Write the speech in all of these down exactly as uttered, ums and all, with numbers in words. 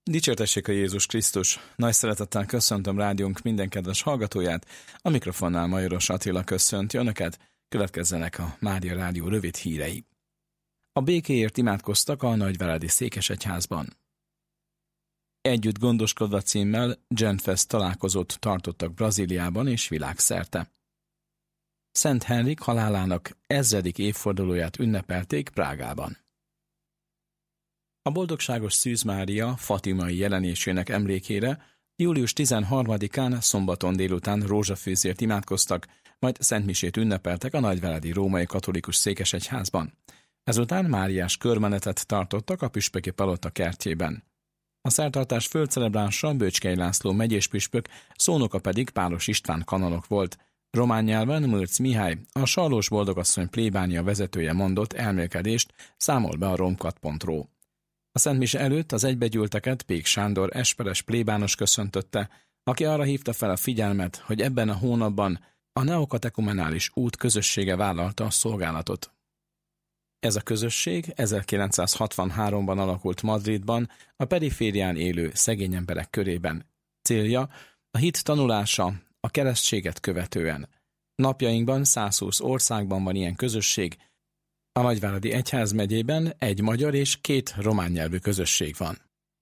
Dicsértessék a Jézus Krisztus! Nagy szeretettel köszöntöm rádiónk minden kedves hallgatóját, a mikrofonnál Majoros Attila köszönti Önöket, következzenek a Mária Rádió rövid hírei. A békéért imádkoztak a Nagyváradi Székesegyházban. Együtt gondoskodva címmel Genfest találkozót tartottak Brazíliában és világszerte. Szent Henrik halálának ezredik évfordulóját ünnepelték Prágában. A boldogságos Szűz Mária fatimai jelenésének emlékére július tizenharmadikán szombaton délután rózsafűzért imádkoztak, majd szentmisét ünnepeltek a Nagyváradi Római Katolikus Székesegyházban. Ezután máriás körmenetet tartottak a püspöki palota kertjében. A szertartás földcelebrása Böcskei László megyés püspök, szónoka pedig Pálos István kanonok volt. Román nyelven Mürc Mihály, a Sallós Boldogasszony plébánia vezetője mondott elmélkedést, számol be a romkat pont ro. A szentmise előtt az egybegyűlteket Pék Sándor esperes plébános köszöntötte, aki arra hívta fel a figyelmet, hogy ebben a hónapban a neokatekumenális út közössége vállalta a szolgálatot. Ez a közösség ezerkilencszázhatvanháromban alakult Madridban, a periférián élő szegény emberek körében. Célja a hit tanulása a keresztséget követően. Napjainkban százhúsz országban van ilyen közösség, a Nagyváradi Egyházmegyében egy magyar és két román nyelvű közösség van.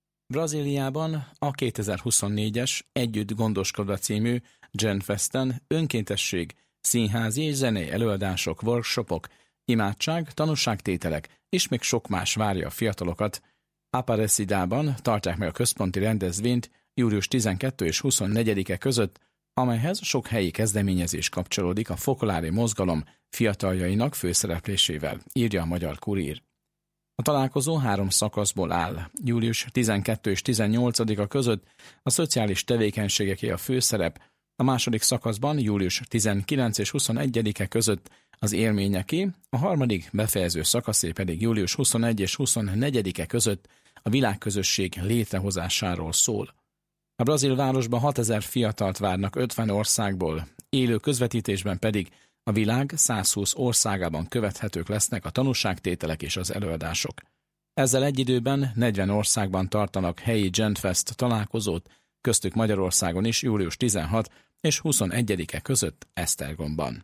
Brazíliában a kétezer-huszonnégyes Együtt gondoskodva című Genfesten önkéntesség, színházi és zenei előadások, workshopok, imádság, tanúságtételek és még sok más várja a fiatalokat. Aparecidában tartják meg a központi rendezvényt július tizenkettő és huszonnegyedike között, amelyhez sok helyi kezdeményezés kapcsolódik a fokolári mozgalom fiataljainak főszereplésével, írja a Magyar Kurír. A találkozó három szakaszból áll. július tizenkettő és tizennyolcadika között a szociális tevékenységeké a főszerep, a második szakaszban július tizenkilencedike és huszonegyedike között az élményeké, a harmadik befejező szakaszé pedig július huszonegyedike és huszonnegyedike között a világközösség létrehozásáról szól. A brazil városban hatezer fiatalt várnak ötven országból, élő közvetítésben pedig a világ százhúsz országában követhetők lesznek a tanúságtételek és az előadások. Ezzel egy időben negyven országban tartanak helyi Genfest találkozót, köztük Magyarországon is július tizenhatodika és huszonegyedike között Esztergomban.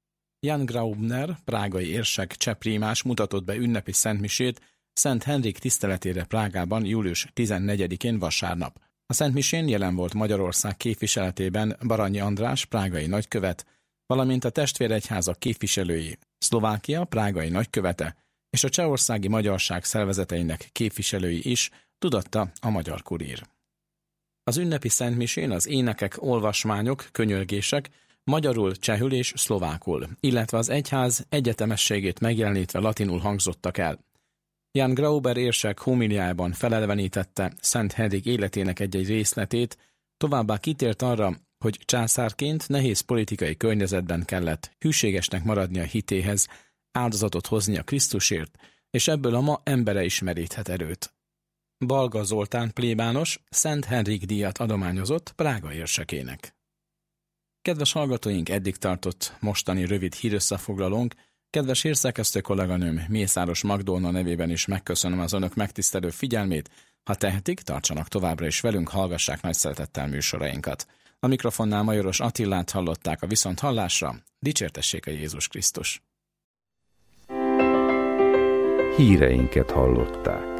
Jan Graubner, prágai érsek csehprímás mutatott be ünnepi szentmisét Szent Henrik tiszteletére Prágában július tizennegyedikén vasárnap. A szentmisén jelen volt Magyarország képviseletében Baranyi András, prágai nagykövet, valamint a testvéregyházak képviselői, Szlovákia prágai nagykövete és a csehországi magyarság szervezeteinek képviselői is, tudatta a Magyar Kurír. Az ünnepi szentmisén az énekek, olvasmányok, könyörgések magyarul, csehül és szlovákul, illetve az egyház egyetemességét megjelenítve latinul hangzottak el. Jan Grauber érsek homiliájában felelevenítette Szent Henrik életének egy-egy részletét, továbbá kitért arra, hogy császárként nehéz politikai környezetben kellett hűségesnek maradni a hitéhez, áldozatot hozni a Krisztusért, és ebből a ma embere is meríthet erőt. Balga Zoltán plébános Szent Henrik díjat adományozott Prága érsekének. Kedves hallgatóink, eddig tartott mostani rövid hírösszefoglalónk. Kedves hírszerkesztő kolléganőm, Mészáros Magdolna nevében is megköszönöm az önök megtisztelő figyelmét. Ha tehetik, tartsanak továbbra is velünk, hallgassák nagy szeretettel műsorainkat. A mikrofonnál Majoros Attilát hallották, a viszonthallásra. Dicsértessék a Jézus Krisztus! Híreinket hallották.